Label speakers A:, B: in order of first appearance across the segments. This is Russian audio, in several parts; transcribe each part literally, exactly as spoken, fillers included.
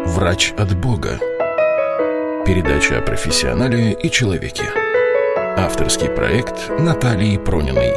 A: Врач от Бога. Передача о профессионале и человеке. Авторский проект Натальи Прониной.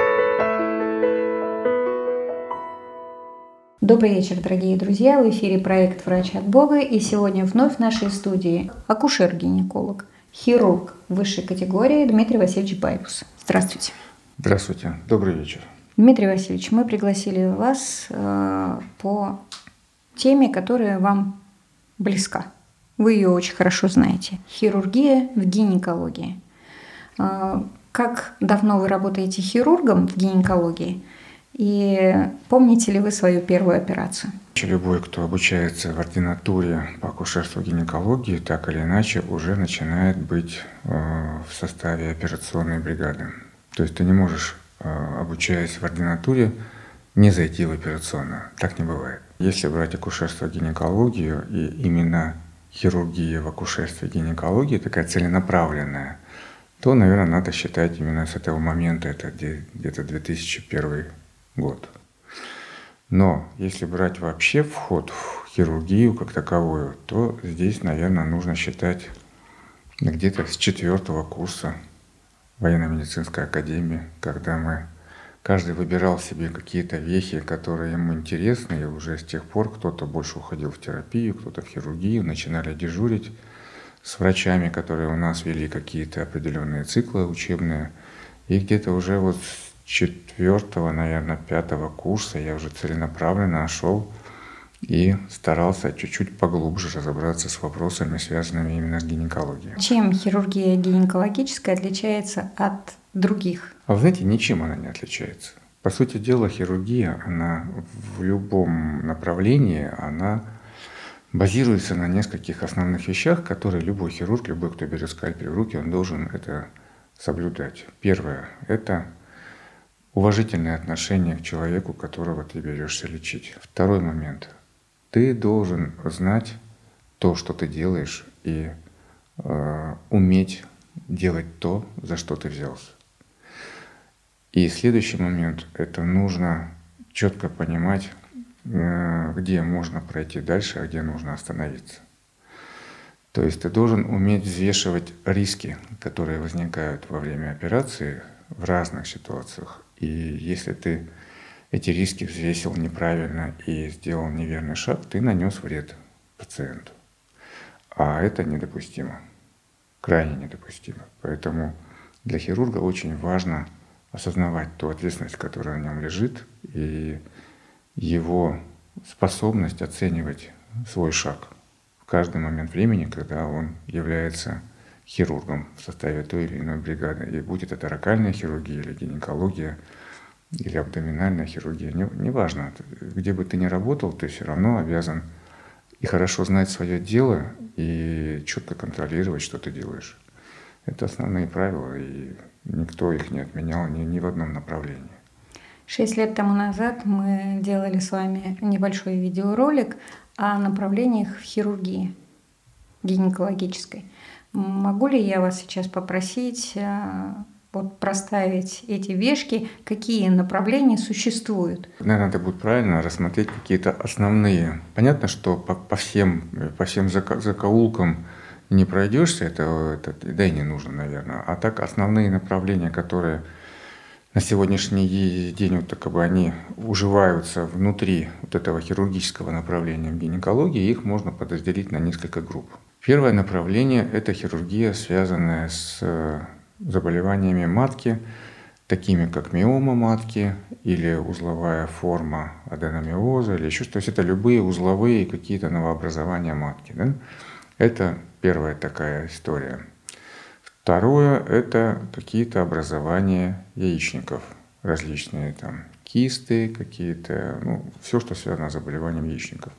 B: Добрый вечер, дорогие друзья. В эфире проект «Врач от Бога». И сегодня вновь в нашей студии акушер-гинеколог, хирург высшей категории Дмитрий Васильевич Байбус. Здравствуйте.
C: Здравствуйте. Добрый вечер.
B: Дмитрий Васильевич, мы пригласили вас э, по теме, которая вам близка. Вы ее очень хорошо знаете. Хирургия в гинекологии. Э, как давно вы работаете хирургом в гинекологии? И помните ли вы свою первую операцию?
C: Любой, кто обучается в ординатуре по акушерству и гинекологии, так или иначе уже начинает быть э, в составе операционной бригады. То есть ты не можешь, э, обучаясь в ординатуре, не зайти в операционную. Так не бывает. Если брать акушерство и гинекологию, и именно хирургия в акушерстве и гинекологии такая целенаправленная, то, наверное, надо считать именно с этого момента, это где-то две тысячи первый год. Но если брать вообще вход в хирургию как таковую, то здесь, наверное, нужно считать где-то с четвертого курса военно-медицинской академии, когда мы каждый выбирал себе какие-то вехи, которые ему интересны, и уже с тех пор кто-то больше уходил в терапию, кто-то в хирургию, начинали дежурить с врачами, которые у нас вели какие-то определенные циклы учебные, и где-то уже вот с четвертого, наверное, пятого курса я уже целенаправленно шел и старался чуть-чуть поглубже разобраться с вопросами, связанными именно с гинекологией.
B: Чем хирургия гинекологическая отличается от других?
C: А вы знаете, ничем она не отличается. По сути дела, хирургия, она в любом направлении, она базируется на нескольких основных вещах, которые любой хирург, любой, кто берет скальпель в руки, он должен это соблюдать. Первое – это уважительное отношение к человеку, которого ты берешься лечить. Второй момент – ты должен знать то, что ты делаешь, и э, уметь делать то, за что ты взялся. И следующий момент – это нужно четко понимать, э, где можно пройти дальше, а где нужно остановиться. То есть ты должен уметь взвешивать риски, которые возникают во время операции в разных ситуациях. И если ты эти риски взвесил неправильно и сделал неверный шаг, ты нанес вред пациенту. А это недопустимо, крайне недопустимо. Поэтому для хирурга очень важно осознавать ту ответственность, которая на нем лежит, и его способность оценивать свой шаг в каждый момент времени, когда он является хирургом в составе той или иной бригады. И будет это ракальная хирургия или гинекология, или абдоминальная хирургия, неважно, не где бы ты ни работал, ты все равно обязан и хорошо знать свое дело, и четко контролировать, что ты делаешь. Это основные правила, и никто их не отменял ни, ни в одном направлении.
B: Шесть лет тому назад мы делали с вами небольшой видеоролик о направлениях в хирургии гинекологической. Могу ли я вас сейчас попросить вот проставить эти вешки, какие направления существуют?
C: Наверное, это будет правильно рассмотреть какие-то основные. Понятно, что по, по всем, по всем закоулкам не пройдешься, это, это да и не нужно, наверное. А так основные направления, которые на сегодняшний день вот как бы они уживаются внутри вот этого хирургического направления в гинекологии, их можно подразделить на несколько групп. Первое направление – это хирургия, связанная с заболеваниями матки, такими как миома матки или узловая форма аденомиоза, или еще что-то. То есть это любые узловые какие-то новообразования матки. Да? Это первая такая история. Второе – это какие-то образования яичников, различные там кисты какие-то, ну, все, что связано с заболеванием яичников.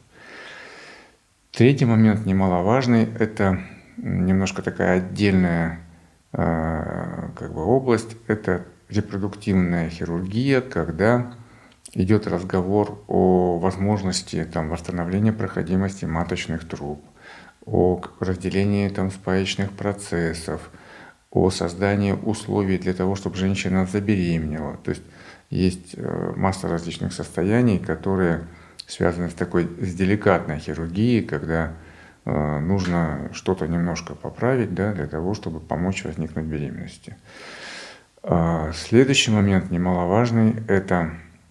C: Третий момент немаловажный – это немножко такая отдельная как бы область, это репродуктивная хирургия, когда идет разговор о возможности там, восстановления проходимости маточных труб, о разделении там, спаечных процессов, о создании условий для того, чтобы женщина забеременела. То есть есть масса различных состояний, которые связаны с такой с деликатной хирургией, когда э, нужно что-то немножко поправить, да, для того, чтобы помочь возникнуть беременности. А следующий момент немаловажный – это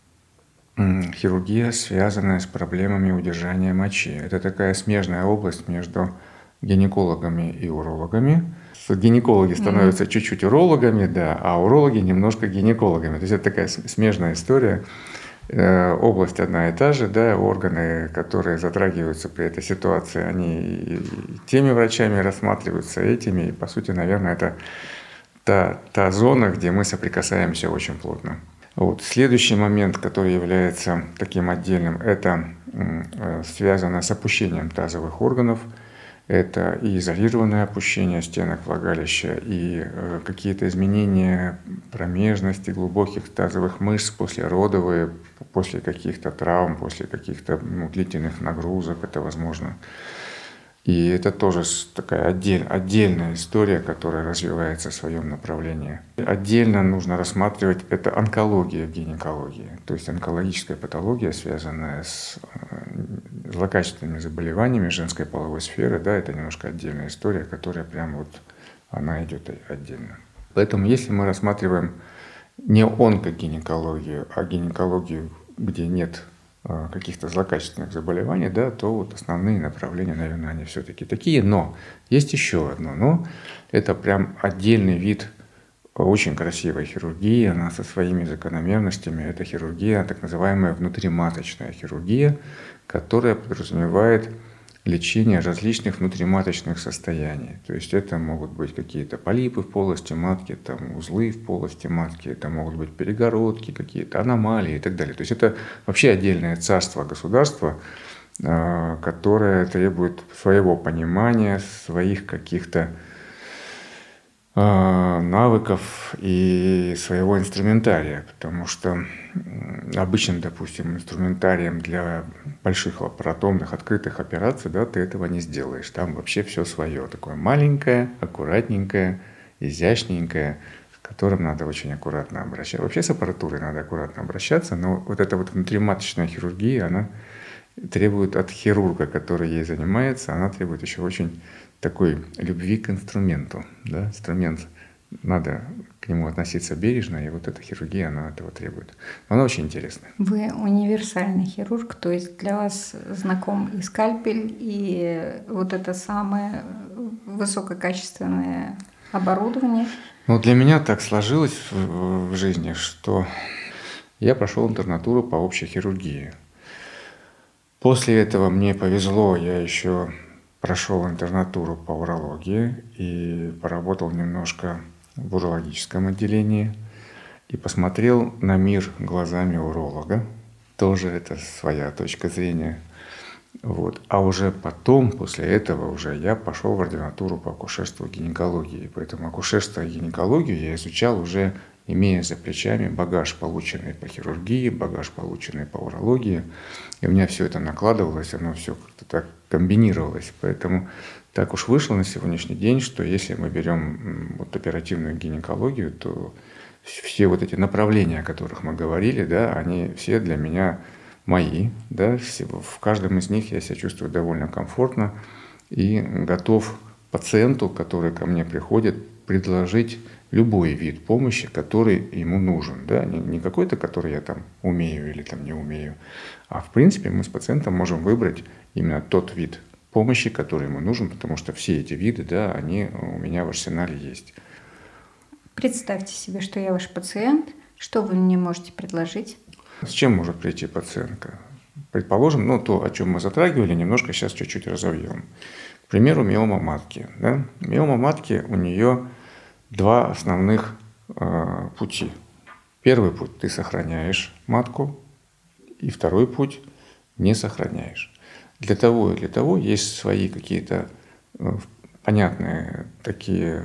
C: хирургия, связанная с проблемами удержания мочи. Это такая смежная область между гинекологами и урологами. Гинекологи становятся mm-hmm. чуть-чуть урологами, да, а урологи немножко гинекологами. То есть это такая смежная история. Э, область одна и та же, да, органы, которые затрагиваются при этой ситуации, они и теми врачами рассматриваются, этими. И, по сути, наверное, это та, та зона, где мы соприкасаемся очень плотно. Вот. Следующий момент, который является таким отдельным, это э, связано с опущением тазовых органов. Это и изолированное опущение стенок влагалища, и э, какие-то изменения промежности, глубоких тазовых мышц послеродовые, после каких-то травм, после каких-то ну, длительных нагрузок, это возможно. И это тоже такая отдель, отдельная история, которая развивается в своем направлении. Отдельно нужно рассматривать это онкология в гинекологии, то есть онкологическая патология, связанная с злокачественными заболеваниями женской половой сферы, да, это немножко отдельная история, которая прям вот, она идет отдельно. Поэтому если мы рассматриваем не онкогинекологию, а гинекологию, где нет каких-то злокачественных заболеваний, да, то вот основные направления, наверное, они все-таки такие. Но есть еще одно, но это прям отдельный вид очень красивой хирургии, она со своими закономерностями. Это хирургия, так называемая внутриматочная хирургия, которая подразумевает лечение различных внутриматочных состояний. То есть это могут быть какие-то полипы в полости матки, там узлы в полости матки, это могут быть перегородки, какие-то аномалии и так далее. То есть это вообще отдельное царство государства, которое требует своего понимания, своих каких-то навыков и своего инструментария, потому что обычным, допустим, инструментарием для больших лапаротомных открытых операций, да, ты этого не сделаешь. Там вообще все свое, такое маленькое, аккуратненькое, изящненькое, с которым надо очень аккуратно обращаться. Вообще с аппаратурой надо аккуратно обращаться, но вот эта вот внутриматочная хирургия, она требует от хирурга, который ей занимается, она требует еще очень такой любви к инструменту. Да? Инструмент, надо к нему относиться бережно, и вот эта хирургия, она этого требует. Но она очень интересная.
B: Вы универсальный хирург, то есть для вас знаком и скальпель, и вот это самое высококачественное оборудование.
C: Ну, для меня так сложилось в, в жизни, что я прошел интернатуру по общей хирургии. После этого мне повезло, я еще прошел интернатуру по урологии и поработал немножко в урологическом отделении и посмотрел на мир глазами уролога. Тоже это своя точка зрения. Вот. А уже потом, после этого, уже я пошел в ординатуру по акушерству и гинекологии. Поэтому акушерство и гинекологию я изучал уже, имея за плечами багаж, полученный по хирургии, багаж, полученный по урологии. И у меня все это накладывалось, оно все как-то так комбинировалось. Поэтому так уж вышло на сегодняшний день, что если мы берем вот оперативную гинекологию, то все вот эти направления, о которых мы говорили, да, они все для меня мои. Да, в каждом из них я себя чувствую довольно комфортно и готов пациенту, который ко мне приходит, предложить любой вид помощи, который ему нужен. Да? Не, не какой-то, который я там умею или там не умею, а в принципе мы с пациентом можем выбрать именно тот вид помощи, который ему нужен, потому что все эти виды, да, они у меня в арсенале есть.
B: Представьте себе, что я ваш пациент. Что вы мне можете предложить?
C: С чем может прийти пациентка? Предположим, ну, то, о чем мы затрагивали, немножко сейчас чуть-чуть разовьем. К примеру, миома матки. Да? Миома матки, у нее два основных э, пути. Первый путь – ты сохраняешь матку, и второй путь – не сохраняешь. Для того и для того есть свои какие-то э, понятные такие,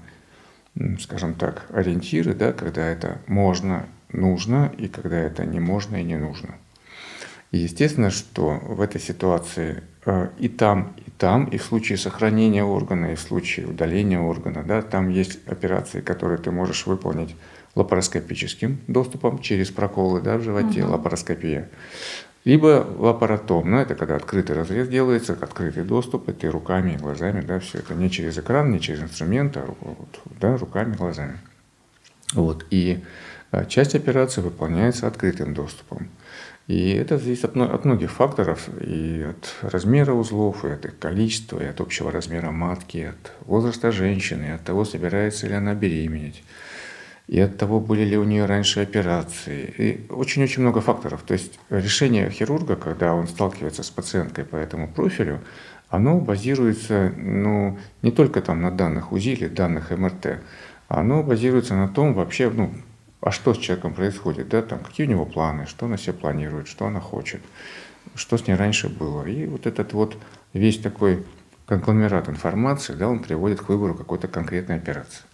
C: ну, скажем так, ориентиры, да, когда это можно, нужно, и когда это не можно и не нужно. И естественно, что в этой ситуации э, и там, и там, и в случае сохранения органа, и в случае удаления органа, да, там есть операции, которые ты можешь выполнить лапароскопическим доступом через проколы, да, в животе, угу. лапароскопия. Либо лапаротомно, это когда открытый разрез делается, открытый доступ, это и руками, и глазами, да, все это не через экран, не через инструмент, а вот, да, руками, глазами. Вот. И часть операции выполняется открытым доступом. И это зависит от, от многих факторов, и от размера узлов, и от их количества, и от общего размера матки, и от возраста женщины, и от того, собирается ли она беременеть, и от того, были ли у нее раньше операции. И очень-очень много факторов. То есть решение хирурга, когда он сталкивается с пациенткой по этому профилю, оно базируется ну, не только там, на данных УЗИ или данных МРТ, оно базируется на том вообще, ну, а что с человеком происходит, да, там, какие у него планы, что она себе планирует, что она хочет, что с ней раньше было. И вот этот вот весь такой конгломерат информации, да, он приводит к выбору какой-то конкретной операции.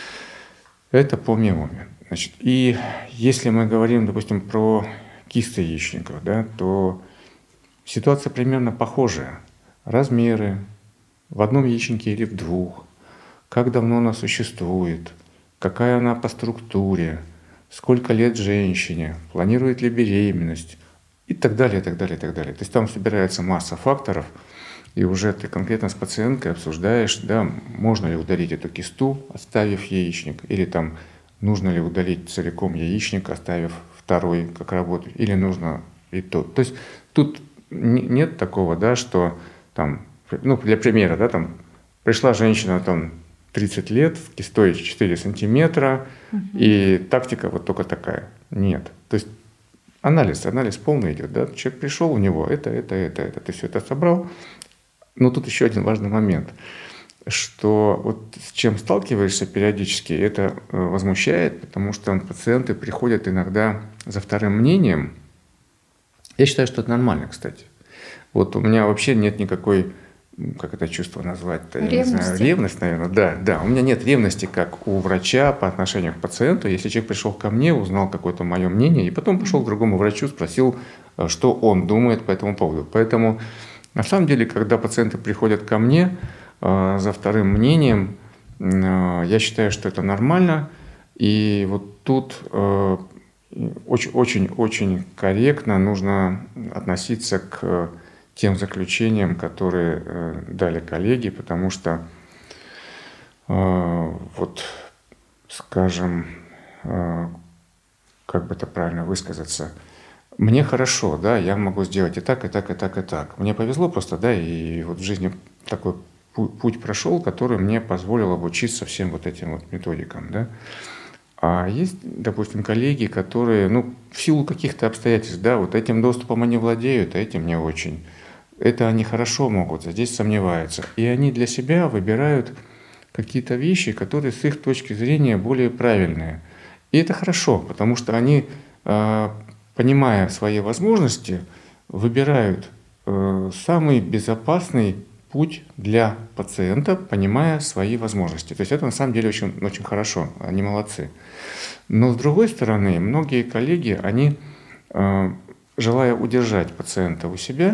C: Это по миоме. Значит, и если мы говорим, допустим, про кисты яичников, да, то ситуация примерно похожая. Размеры в одном яичнике или в двух, как давно она существует, какая она по структуре, сколько лет женщине, планирует ли беременность и так далее, и так далее, и так далее. То есть там собирается масса факторов, и уже ты конкретно с пациенткой обсуждаешь, да, можно ли удалить эту кисту, оставив яичник, или там нужно ли удалить целиком яичник, оставив второй как работает, или нужно и то. То есть тут нет такого, да, что там, ну, для примера, да, там пришла женщина там тридцать лет, с кистой четыре сантиметра, угу. И тактика вот только такая. Нет. То есть анализ, анализ полный идет, да, человек пришел, у него это, это, это, это, ты все это собрал. Но тут еще один важный момент, что вот с чем сталкиваешься периодически, это возмущает, потому что пациенты приходят иногда за вторым мнением. Я считаю, что это нормально, кстати. Вот у меня вообще нет никакой, как это чувство назвать-то? Я не знаю, ревность, наверное. Да, да. У меня нет ревности, как у врача по отношению к пациенту. Если человек пришел ко мне, узнал какое-то мое мнение, и потом пошел к другому врачу, спросил, что он думает по этому поводу. Поэтому, на самом деле, когда пациенты приходят ко мне э, за вторым мнением, э, я считаю, что это нормально. И вот тут э, очень-очень-очень корректно нужно относиться к тем заключениям, которые э, дали коллеги, потому что, э, вот, скажем, э, как бы это правильно высказаться, мне хорошо, да, я могу сделать и так, и так, и так, и так. Мне повезло просто, да, и вот в жизни такой путь прошел, который мне позволил обучиться всем вот этим вот методикам, да. А есть, допустим, коллеги, которые, ну, в силу каких-то обстоятельств, да, вот этим доступом они владеют, а этим не очень. Это они хорошо могут, а здесь сомневаются. И они для себя выбирают какие-то вещи, которые с их точки зрения более правильные. И это хорошо, потому что они, понимая свои возможности, выбирают самый безопасный путь для пациента, понимая свои возможности. То есть это на самом деле очень, очень хорошо, они молодцы. Но с другой стороны, многие коллеги, они, желая удержать пациента у себя,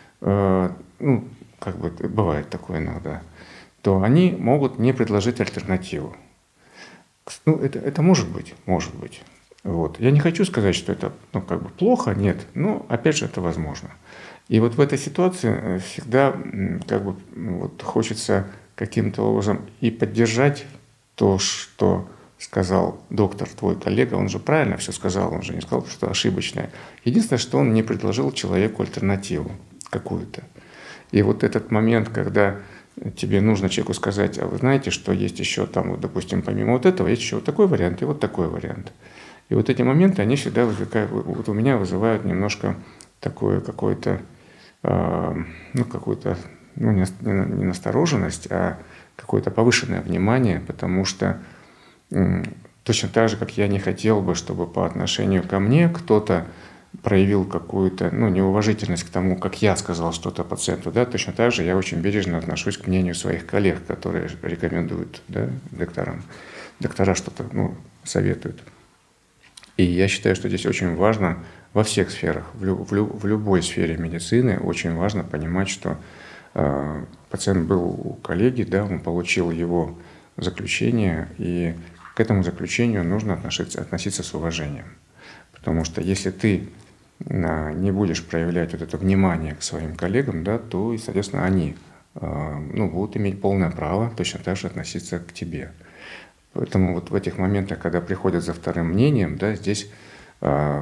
C: ну, как бы бывает такое иногда, то они могут не предложить альтернативу. Ну, это, это может быть, может быть. Вот. Я не хочу сказать, что это, ну, как бы плохо, нет, но опять же это возможно. И вот в этой ситуации всегда как бы, вот, хочется каким-то образом и поддержать то, что сказал доктор, твой коллега, он же правильно все сказал, он же не сказал что-то ошибочное. Единственное, что он не предложил человеку альтернативу какую-то. И вот этот момент, когда тебе нужно человеку сказать, а вы знаете, что есть еще там, вот, допустим, помимо вот этого, есть еще вот такой вариант и вот такой вариант. И вот эти моменты, они всегда вызывают, вот у меня вызывают немножко такое какое-то, э, ну, какую-то, ну, не, не настороженность, а какое-то повышенное внимание, потому что э, точно так же, как я не хотел бы, чтобы по отношению ко мне кто-то проявил какую-то, ну, неуважительность к тому, как я сказал что-то пациенту, да, точно так же я очень бережно отношусь к мнению своих коллег, которые рекомендуют, да, докторам. Доктора что-то, ну, советуют. И я считаю, что здесь очень важно во всех сферах, в, лю, в, лю, в любой сфере медицины очень важно понимать, что э, пациент был у коллеги, да, он получил его заключение, и к этому заключению нужно относиться, относиться с уважением. Потому что если ты не будешь проявлять вот это внимание к своим коллегам, да, то, и, соответственно, они ну, будут иметь полное право точно так же относиться к тебе. Поэтому вот в этих моментах, когда приходят за вторым мнением, да, здесь э,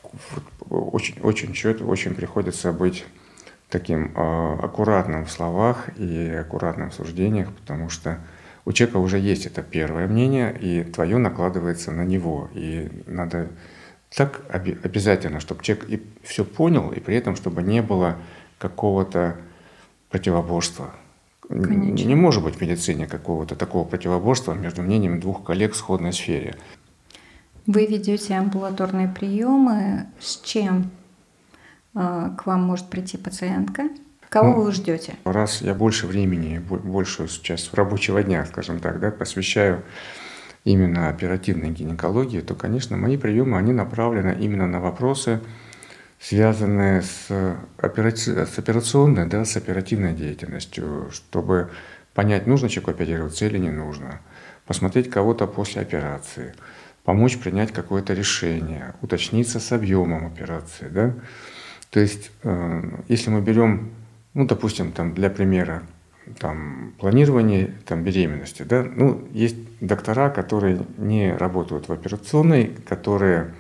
C: очень, очень, четко, очень приходится быть таким э, аккуратным в словах и аккуратным в суждениях, потому что у человека уже есть это первое мнение, и твое накладывается на него. И надо так оби- обязательно, чтобы человек и все понял, и при этом, чтобы не было какого-то противоборства.
B: Конечно.
C: Не может быть в медицине какого-то такого противоборства между мнениями двух коллег в сходной сфере.
B: Вы ведете амбулаторные приемы. С чем э, к вам может прийти пациентка? Кого
C: Ну,
B: вы ждете?
C: Раз я больше времени, большую часть рабочего дня, скажем так, да, посвящаю именно оперативной гинекологии, то, конечно, мои приемы, они направлены именно на вопросы, связанные с, операци... с операционной, да, с оперативной деятельностью, чтобы понять, нужно человеку оперироваться или не нужно, посмотреть кого-то после операции, помочь принять какое-то решение, уточниться с объемом операции. Да? То есть, э, если мы берем, ну, допустим, там, для примера, там, планирование там, беременности, да? Ну, есть доктора, которые не работают в операционной, которые...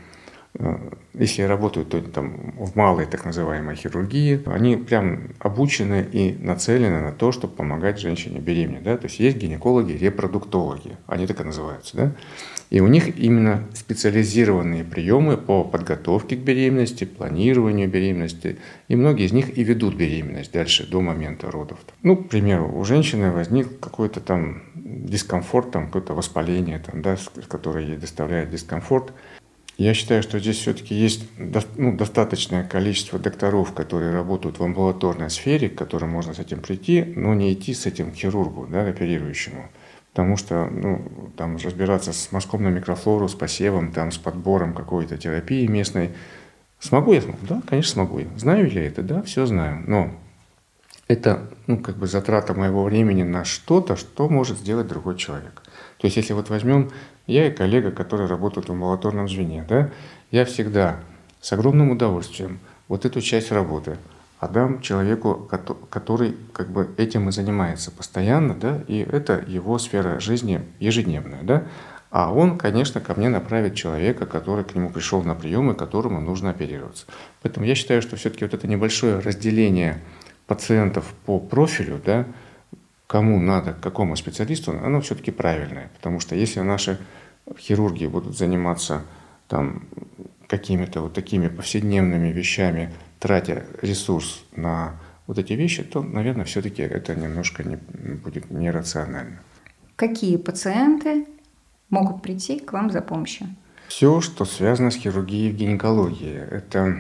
C: Если работают то, там, в малой так называемой хирургии, они прям обучены и нацелены на то, чтобы помогать женщине беременной. Да? То есть есть гинекологи, репродуктологи, они так и называются. Да? И у них именно специализированные приемы по подготовке к беременности, планированию беременности. И многие из них и ведут беременность дальше, до момента родов. Ну, к примеру, у женщины возник какой-то там дискомфорт, там, какое-то воспаление, там, да, которое ей доставляет дискомфорт. Я считаю, что здесь все-таки есть ну, достаточное количество докторов, которые работают в амбулаторной сфере, к которым можно с этим прийти, но не идти с этим к хирургу, да, оперирующему. Потому что ну, там разбираться с мазком на микрофлору, с посевом, там, с подбором какой-то терапии местной. Смогу я? Смогу? Да, конечно, смогу я. Знаю ли я это? Да, все знаю. Но это ну, как бы затрата моего времени на что-то, что может сделать другой человек. То есть, если вот возьмем, я и коллега, который работает в амбулаторном звене, да, я всегда с огромным удовольствием вот эту часть работы отдам человеку, который как бы этим и занимается постоянно, да, и это его сфера жизни ежедневная, да, а он, конечно, ко мне направит человека, который к нему пришел на прием и которому нужно оперироваться. Поэтому я считаю, что все-таки вот это небольшое разделение пациентов по профилю, да, кому надо, к какому специалисту, оно все-таки правильное. Потому что если наши хирурги будут заниматься там, какими-то вот такими повседневными вещами, тратя ресурс на вот эти вещи, то, наверное, все-таки это немножко не, будет нерационально.
B: Какие пациенты могут прийти к вам за помощью?
C: Все, что связано с хирургией в гинекологии. Это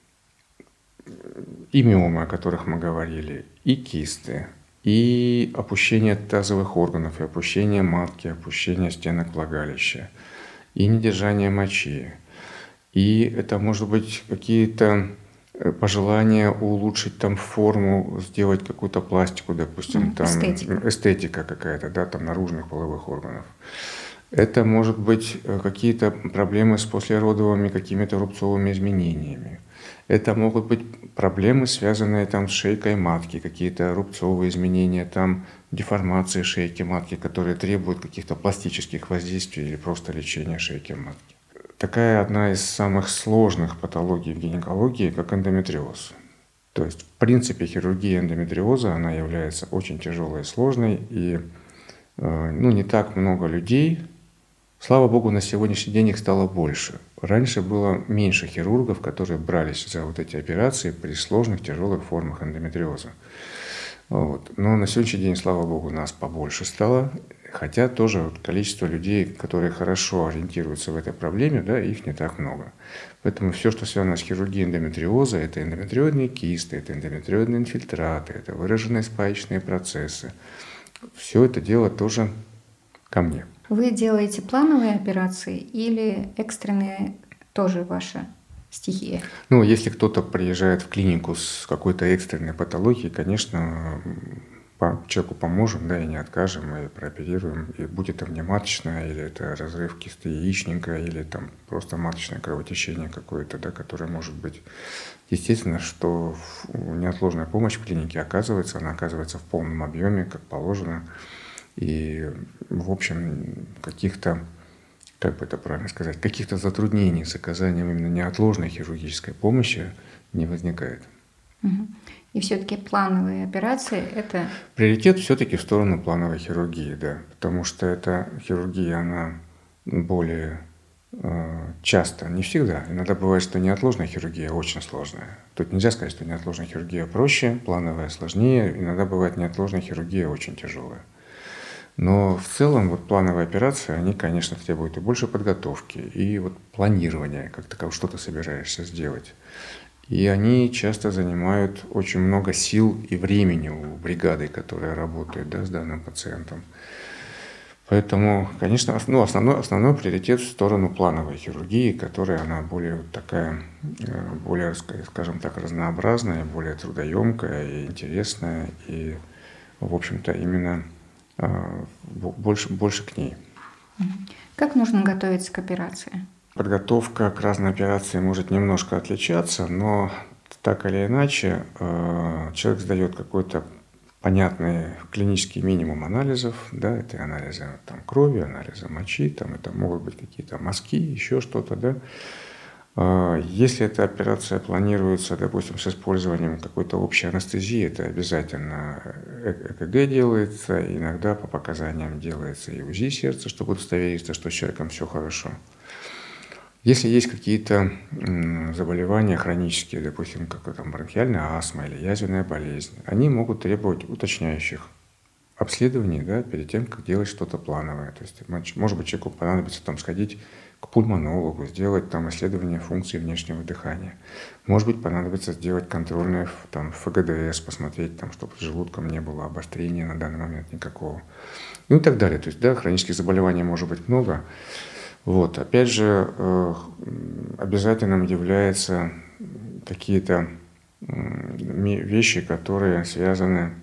C: и миомы, о которых мы говорили, и кисты, и опущение тазовых органов, и опущение матки, опущение стенок влагалища, и недержание мочи. И это может быть какие-то пожелания улучшить там форму, сделать какую-то пластику, допустим, там
B: эстетика,
C: эстетика какая-то, да, там наружных половых органов. Это может быть какие-то проблемы с послеродовыми какими-то рубцовыми изменениями. Это могут быть проблемы, связанные там с шейкой матки, какие-то рубцовые изменения, там деформации шейки матки, которые требуют каких-то пластических воздействий или просто лечения шейки матки. Такая одна из самых сложных патологий в гинекологии, как эндометриоз. То есть, в принципе, хирургия эндометриоза, она является очень тяжелой и сложной, и ну, не так много людей. Слава богу, на сегодняшний день их стало больше. Раньше было меньше хирургов, которые брались за вот эти операции при сложных, тяжелых формах эндометриоза. Вот. Но на сегодняшний день, слава богу, нас побольше стало. Хотя тоже вот количество людей, которые хорошо ориентируются в этой проблеме, да, их не так много. Поэтому все, что связано с хирургией эндометриоза, это эндометриозные кисты, это эндометриозные инфильтраты, это выраженные спаечные процессы. Все это дело тоже ко мне.
B: Вы делаете плановые операции или экстренные тоже ваша стихия?
C: Ну, если кто-то приезжает в клинику с какой-то экстренной патологией, конечно, человеку поможем, да, и не откажем, и прооперируем, и будь это внематочная, или это разрыв кисты яичника, или там просто маточное кровотечение какое-то, да, которое может быть. Естественно, что неотложная помощь в клинике оказывается, она оказывается в полном объеме, как положено, и, в общем, каких-то, как бы это правильно сказать, каких-то затруднений с оказанием именно неотложной хирургической помощи не возникает.
B: И все-таки плановые операции – это…
C: Приоритет все-таки в сторону плановой хирургии, да, потому что эта хирургия, она более э, часто, не всегда. Иногда бывает, что неотложная хирургия очень сложная. Тут нельзя сказать, что неотложная хирургия проще, плановая сложнее. Иногда бывает неотложная хирургия очень тяжелая. Но в целом вот плановые операции, они, конечно, требуют и больше подготовки, и вот планирования, как таково, что ты собираешься сделать. И они часто занимают очень много сил и времени у бригады, которая работает, да, с данным пациентом. Поэтому, конечно, ну, основной, основной приоритет в сторону плановой хирургии, которая она более такая, более, скажем так, разнообразная, более трудоемкая и интересная, и, в общем-то, именно больше, больше к ней.
B: Как нужно готовиться к операции?
C: Подготовка к разной операции может немножко отличаться, но так или иначе человек сдает какой-то понятный клинический минимум анализов, да, это анализы там, крови, анализы мочи, там, это могут быть какие-то мазки, еще что-то, да. Если эта операция планируется, допустим, с использованием какой-то общей анестезии, это обязательно ЭКГ делается, иногда по показаниям делается и УЗИ сердца, чтобы удостовериться, что с человеком все хорошо. Если есть какие-то заболевания хронические, допустим, как там бронхиальная астма или язвенная болезнь, они могут требовать уточняющих обследований, да, перед тем, как делать что-то плановое. То есть, может быть, человеку понадобится там, сходить к пульмонологу, сделать там, исследование функции внешнего дыхания. Может быть, понадобится сделать контрольное там, эф гэ дэ эс, посмотреть, там, чтобы с желудком не было обострения на данный момент никакого. Ну и так далее. То есть, да, хронических заболеваний может быть много. Вот. Опять же, обязательным являются какие-то вещи, которые связаны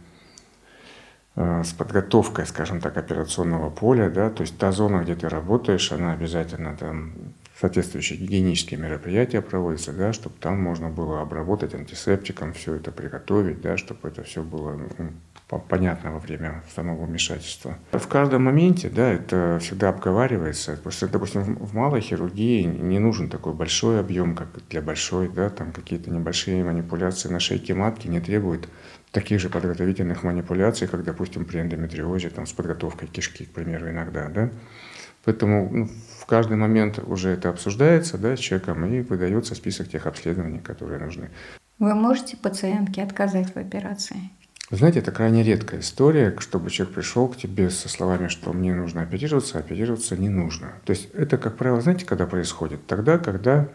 C: с подготовкой, скажем так, операционного поля, да, то есть та зона, где ты работаешь, она обязательно там соответствующие гигиенические мероприятия проводятся, да, чтобы там можно было обработать антисептиком, все это приготовить, да, чтобы это все было ну, понятно во время самого вмешательства. В каждом моменте, да, это всегда обговаривается, потому что, допустим, в малой хирургии не нужен такой большой объем, как для большой, да, там какие-то небольшие манипуляции на шейке матки не требуют таких же подготовительных манипуляций, как, допустим, при эндометриозе, там, с подготовкой кишки, к примеру, иногда, да. Поэтому ну, в каждый момент уже это обсуждается, да, с человеком и выдается список тех обследований, которые нужны.
B: Вы можете пациентке отказать в операции?
C: Вы знаете, это крайне редкая история, чтобы человек пришел к тебе со словами, что мне нужно оперироваться, а оперироваться не нужно. То есть это, как правило, знаете, когда происходит? Тогда, когда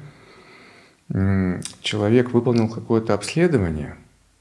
C: м- человек выполнил какое-то обследование,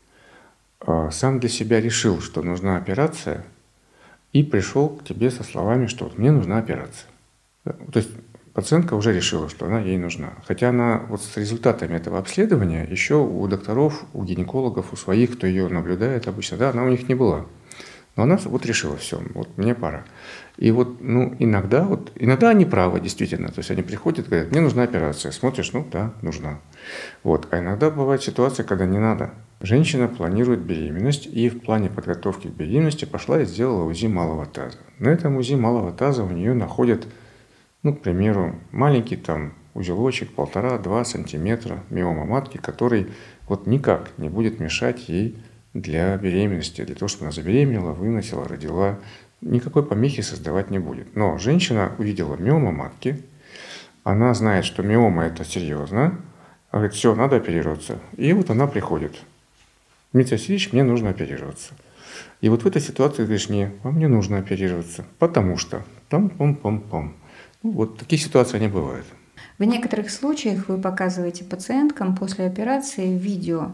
C: сам для себя решил, что нужна операция, и пришел к тебе со словами, что вот мне нужна операция. То есть пациентка уже решила, что она ей нужна. Хотя она вот с результатами этого обследования еще у докторов, у гинекологов, у своих, кто ее наблюдает обычно, да, она у них не была. Но она вот решила, все, вот мне пора. И вот, ну, иногда, вот, иногда они правы, действительно. То есть они приходят и говорят, мне нужна операция. Смотришь, ну да, нужна. Вот. А иногда бывает ситуация, когда не надо. Женщина планирует беременность и в плане подготовки к беременности пошла и сделала УЗИ малого таза. На этом УЗИ малого таза у нее находят, ну, к примеру, маленький там узелочек полтора-два сантиметра миома матки, который вот никак не будет мешать ей для беременности, для того, чтобы она забеременела, выносила, родила. Никакой помехи создавать не будет. Но женщина увидела миома матки, она знает, что миома это серьезно, она говорит, все, надо оперироваться. И вот она приходит. Дмитрий Васильевич, мне нужно оперироваться. И вот в этой ситуации говоришь, не, вам не нужно оперироваться, потому что там-пом-пом-пом. Ну, вот такие ситуации не бывают.
B: В некоторых случаях вы показываете пациенткам после операции видео.